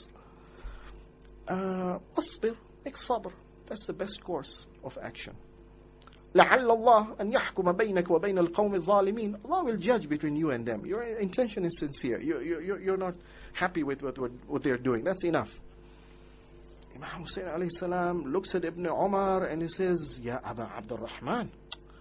أصبر, make sabr. That's the best course of action. لعل الله أن يحكم بينك وبين القوم الظالمين. Allah will judge between you and them. Your intention is sincere. You're not happy with what they're doing. That's enough. Imam Hussein alayhi salam looks at Ibn Umar and he says, Ya Aba Abdul Rahman,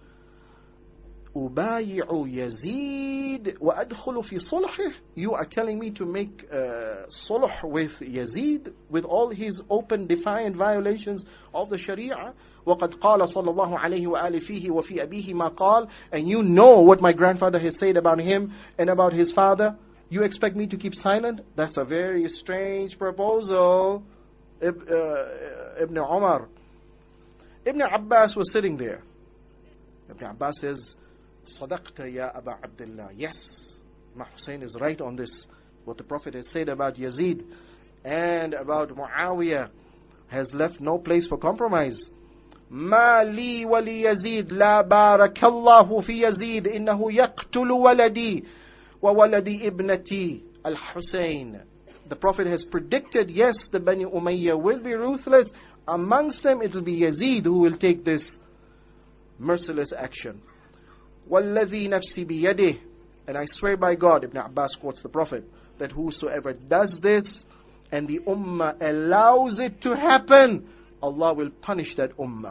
أبايع يزيد وأدخل في صلحه. You are telling me to make sulh with Yazid, with all his open defiant violations of the Sharia. وقد قال صلى الله عليه وآله فيه وفي أبيه ما قال. And you know what my grandfather has said about him and about his father. You expect me to keep silent? That's a very strange proposal. Ibn Umar. Ibn Abbas was sitting there. Ibn Abbas says, صدقت يا أبا عبد الله. Yes, Imam Hussein is right on this. What the Prophet has said about Yazid and about Muawiyah has left no place for compromise. ما لي وليزيد لا بارك الله في يزيد إنه يقتل ولدي وولد ابنتي الحسين. The Prophet has predicted, yes, the Bani Umayyah will be ruthless. Amongst them it will be Yazid who will take this merciless action. وَالَّذِي نَفْسِي بِيَدِهِ. And I swear by God, Ibn Abbas quotes the Prophet, that whosoever does this and the ummah allows it to happen, Allah will punish that ummah.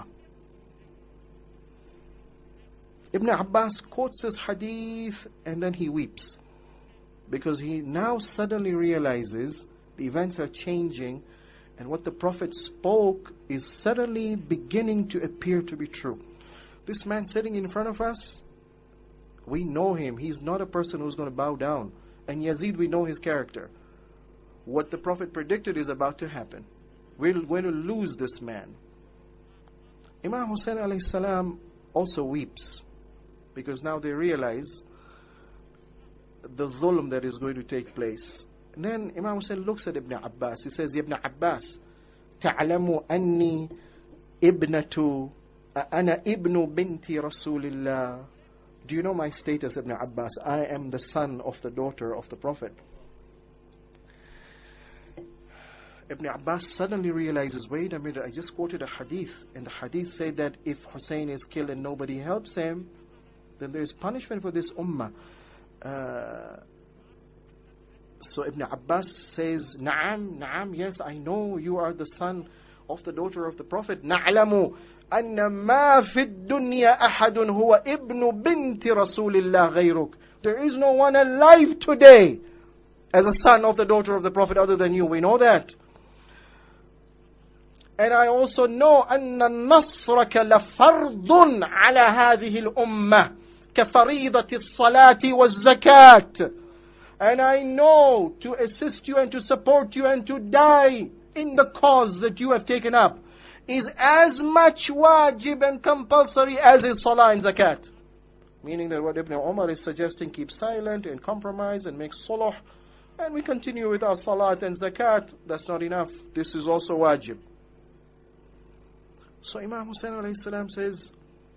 Ibn Abbas quotes this hadith and then he weeps, because he now suddenly realizes the events are changing and what the Prophet spoke is suddenly beginning to appear to be true. This man sitting in front of us, we know him. He's not a person who's going to bow down. And Yazid, we know his character. What the Prophet predicted is about to happen. We're going to lose this man. Imam Hussein alayhi salam also weeps, because now they realize the zulm that is going to take place. And then Imam Hussein looks at Ibn Abbas. He says, Ibn Abbas, تعلم أني ابنة أنا ابن بنت رسول الله. Do you know my status, Ibn Abbas? I am the son of the daughter of the Prophet. Ibn Abbas suddenly realizes, wait a minute, I just quoted a hadith, and the hadith said that if Hussein is killed and nobody helps him, then there is punishment for this ummah. So Ibn Abbas says, Na'am, yes, I know you are the son of the daughter of the Prophet. نعلم أن ما في الدنيا أحد هو ابن بنت رسول الله غيرك. There is no one alive today as a son of the daughter of the Prophet other than you. We know that. And I also know أن نصرك لفرض على هذه الأمة كفريضة الصلاة والزكاة. And I know to assist you and to support you and to die in the cause that you have taken up is as much wajib and compulsory as is salah and zakat. Meaning that what Ibn Umar is suggesting, keep silent and compromise and make sulh, and we continue with our salat and zakat, that's not enough. This is also wajib. So Imam Hussein alayhi salam says,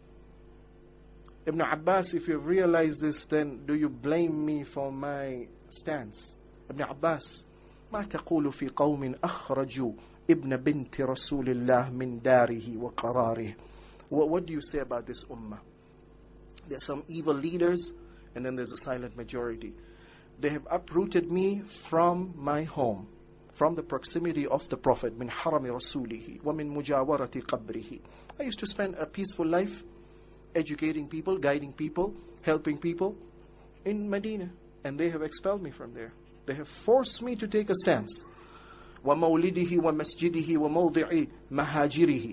Ibn Abbas, if you've realized this, then do you blame me for my stance? Ibn Abbas, ما تقول في قوم أخرجوا ابن بنت رسول الله من داره وقراره. What do you say about this ummah? There are some evil leaders, and then there's a silent majority. They have uprooted me from my home, from the proximity of the Prophet, من حرم رسوله ومن مجاورة قبره. I used to spend a peaceful life, educating people, guiding people, helping people in Medina, and they have expelled me from there. They have forced me to take a stance. وَمَوْلِدِهِ وَمَسْجِدِهِ وَمَوْضِعِ مَهَاجِرِهِ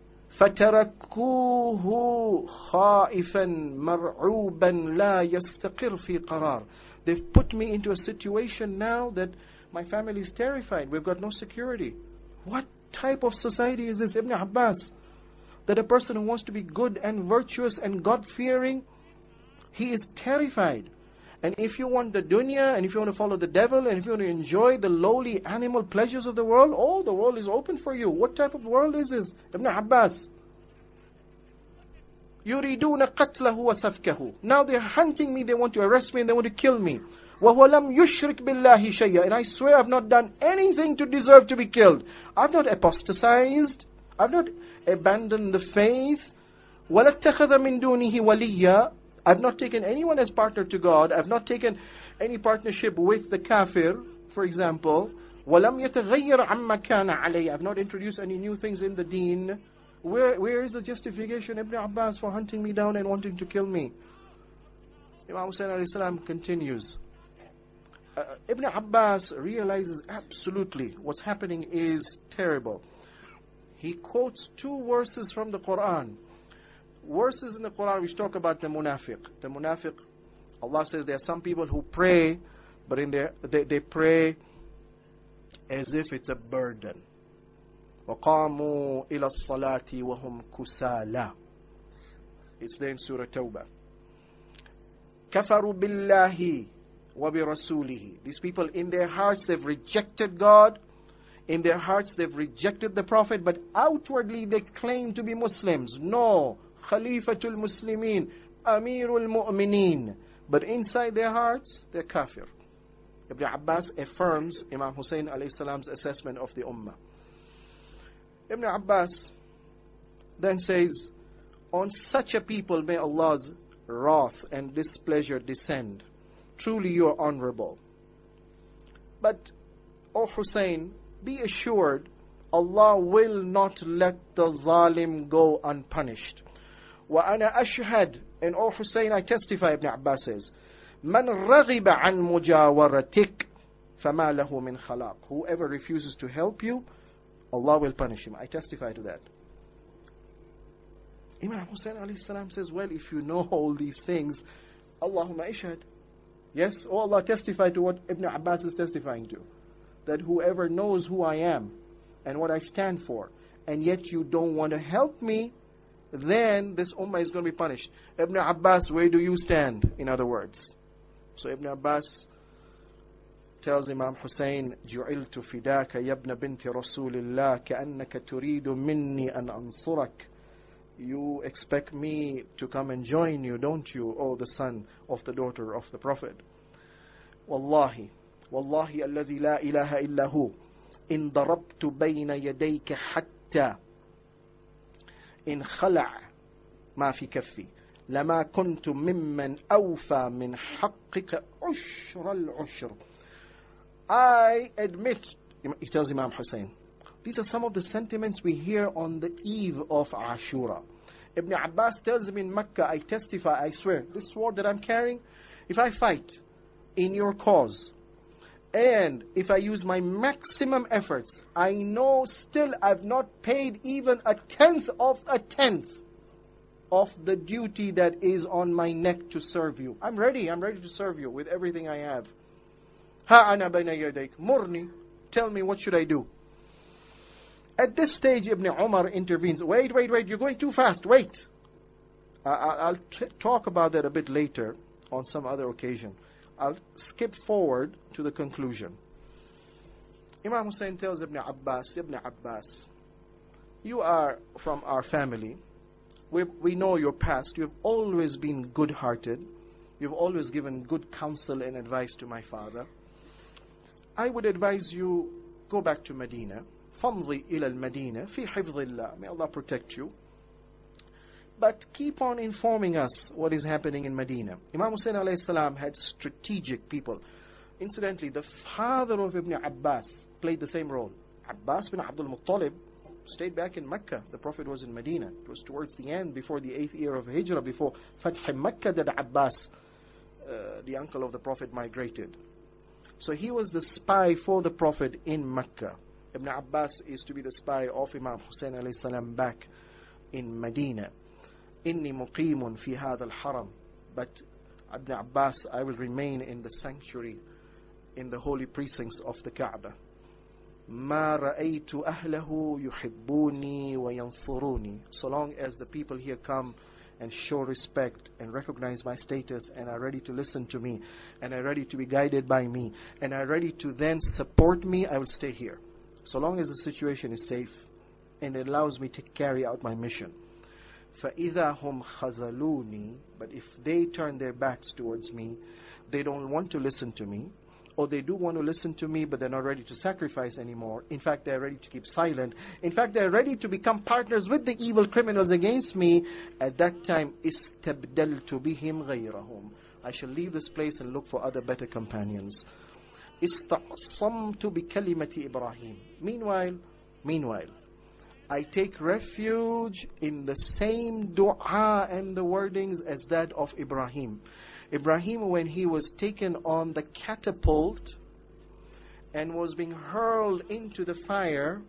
فَتَرَكُوهُ خَائِفًا مَرْعُوبًا لَا يَسْتَقِرْ فِي قَرَارٍ. They've put me into a situation now that my family is terrified. We've got no security. What type of society is this, Ibn Abbas? That a person who wants to be good and virtuous and God-fearing, he is terrified. And if you want the dunya, and if you want to follow the devil, and if you want to enjoy the lowly animal pleasures of the world, oh, the world is open for you. What type of world is this, Ibn Abbas? يُرِيدُونَ قَتْلَهُ وَسَفْكَهُ. Now they're hunting me, they want to arrest me, and they want to kill me. وَهُوَ لَمْ يُشْرِكْ بِاللَّهِ شَيْئًا. And I swear I've not done anything to deserve to be killed. I've not apostatized. I've not abandoned the faith. وَلَا اتَّخَذَ مِن دُونِهِ وَلِيًّا. I've not taken anyone as partner to God. I've not taken any partnership with the kafir, for example. وَلَمْ يَتَغَيَّرْ عَمَّا كَانَ عَلَيْهِ. I've not introduced any new things in the deen. Where is the justification, Ibn Abbas, for hunting me down and wanting to kill me? Imam Hussein alayhi salam continues. Ibn Abbas realizes absolutely what's happening is terrible. He quotes two verses from the Quran. Verses in the Quran which talk about the munafiq. The munafiq, Allah says there are some people who pray, but they pray as if it's a burden. وَقَامُوا إِلَى الصَّلَاةِ وَهُمْ كُسَالَى. It's there in Surah Tawbah. كَفَرُوا بِاللَّهِ وَبِرَسُولِهِ. These people, in their hearts, they've rejected God. In their hearts, they've rejected the Prophet, but outwardly they claim to be Muslims. No, Khalifatul Muslimin, Amirul Mu'mineen. But inside their hearts, they're kafir. Ibn Abbas affirms Imam Hussein alayhi salam's assessment of the Ummah. Ibn Abbas then says, on such a people may Allah's wrath and displeasure descend. Truly you are honorable. But, O Hussein, be assured, Allah will not let the zalim go unpunished. وَأَنَا أَشْهَدْ, and O Hussein, I testify, Ibn Abbas says, مَنْ رَغِبَ عَنْ مُجَاوَرَتِكَ فَمَا لَهُ مِنْ خَلَاقٍ. Whoever refuses to help you, Allah will punish him. I testify to that. Imam Hussein alayhi salam says, well, if you know all these things, Allahumma ishhad. Yes, oh Allah, testify to what Ibn Abbas is testifying to. That whoever knows who I am and what I stand for, and yet you don't want to help me, then this ummah is going to be punished. Ibn Abbas, where do you stand? In other words. So Ibn Abbas tells Imam Hussein, جُعِلْتُ فِدَاكَ يَبْنَ بِنْتِ رَسُولِ اللَّهِ كَأَنَّكَ تُرِيدُ مِنِّي أَنْ أَنصُرَكَ. You expect me to come and join you, don't you, O the son of the daughter of the Prophet? Wallahi, Wallahi alladhi la ilaha illa hu, in darabtu bayna yadayka hatta in khala' ma fi kaffi lama kuntu mimman awfa min haqqika ushra al-ushr. I admit, he tells Imam Hussein, these are some of the sentiments we hear on the eve of Ashura. Ibn Abbas tells him in Mecca, I testify, I swear, this sword that I'm carrying, if I fight in your cause, and if I use my maximum efforts, I know still I've not paid even a tenth of the duty that is on my neck to serve you. I'm ready to serve you with everything I have. Ha ana bayna yadayk, murni, tell me what should I do? At this stage, Ibn Umar intervenes. Wait, you're going too fast, wait. I'll talk about that a bit later on some other occasion. I'll skip forward to the conclusion. Imam Hussein tells Ibn Abbas, you are from our family. We know your past. You've always been good-hearted. You've always given good counsel and advice to my father. I would advise you, go back to Medina. فَامْضِي إِلَى الْمَدِينَةِ فِي حِفْظِ اللَّهِ. May Allah protect you. But keep on informing us what is happening in Medina. Imam Hussein alayhi salam had strategic people. Incidentally, the father of Ibn Abbas played the same role. Abbas bin Abdul Muttalib stayed back in Mecca. The Prophet was in Medina. It was towards the end, before the 8th year of Hijrah, before Fath Mecca, that Abbas, the uncle of the Prophet, migrated. So he was the spy for the Prophet in Mecca. Ibn Abbas is to be the spy of Imam Hussein alayhi salam back in Medina. Inni muqimun fi hadha al-haram. But Ibn Abbas, I will remain in the sanctuary, in the holy precincts of the Kaaba. Ma ra'aytu ahlahu yuhibbuni wa yansuruni. So long as the people here come and show respect and recognize my status and are ready to listen to me and are ready to be guided by me and are ready to then support me, I will stay here. So long as the situation is safe and it allows me to carry out my mission. فَإِذَا هُمْ خَذَلُونِي. But if they turn their backs towards me, they don't want to listen to me, or they do want to listen to me but they're not ready to sacrifice anymore. In fact, they're ready to keep silent. In fact, they're ready to become partners with the evil criminals against me. At that time, إِسْتَبْدَلْتُ بِهِمْ غَيْرَهُمْ. I shall leave this place and look for other better companions. إِسْتَعْصَمْتُ بِكَلِمَةِ إِبْرَاهِيم. Meanwhile, I take refuge in the same dua and the wordings as that of Ibrahim. Ibrahim, when he was taken on the catapult and was being hurled into the fire,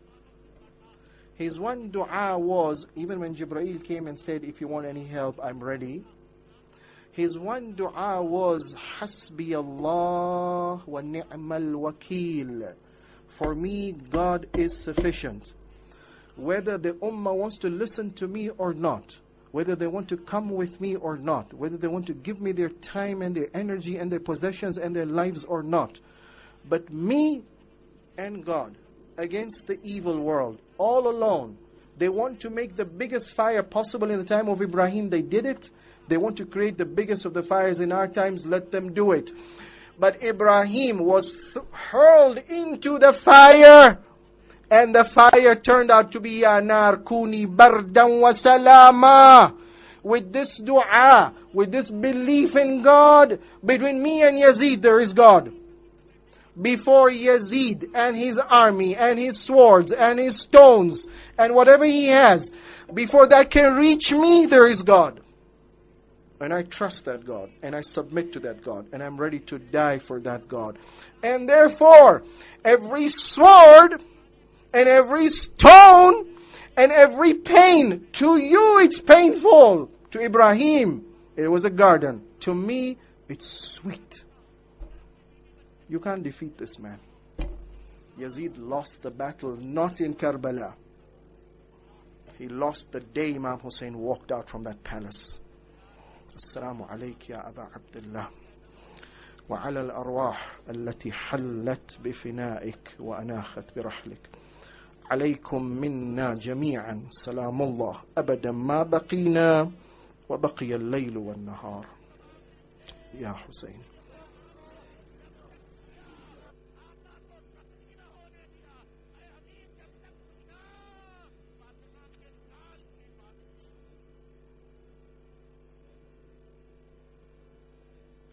his one dua was, even when Jibreel came and said, if you want any help, I'm ready. His one dua was, Hasbi Allah wa ni'mal wakil. For me, God is sufficient. Whether the ummah wants to listen to me or not, whether they want to come with me or not, whether they want to give me their time and their energy and their possessions and their lives or not. But me and God against the evil world, all alone. They want to make the biggest fire possible in the time of Ibrahim. They did it. They want to create the biggest of the fires in our times. Let them do it. But Ibrahim was hurled into the fire. And the fire turned out to be Ya nar kuni bardan wa salama. With this dua, with this belief in God, between me and Yazid there is God. Before Yazid and his army and his swords and his stones and whatever he has, before that can reach me, there is God. And I trust that God, and I submit to that God, and I'm ready to die for that God. And therefore, every sword and every stone and every pain, to you it's painful. To Ibrahim, it was a garden. To me, it's sweet. You can't defeat this man. Yazid lost the battle not in Karbala. He lost the day Imam Hussein walked out from that palace. Assalamu alayk ya Aba Abdullah. وعلى الأرواح التي حلت بفنائك وأناخت برحلك. عليكم منا جميعا سلام الله أبدا ما بقينا وبقي الليل والنهار. يا حسين.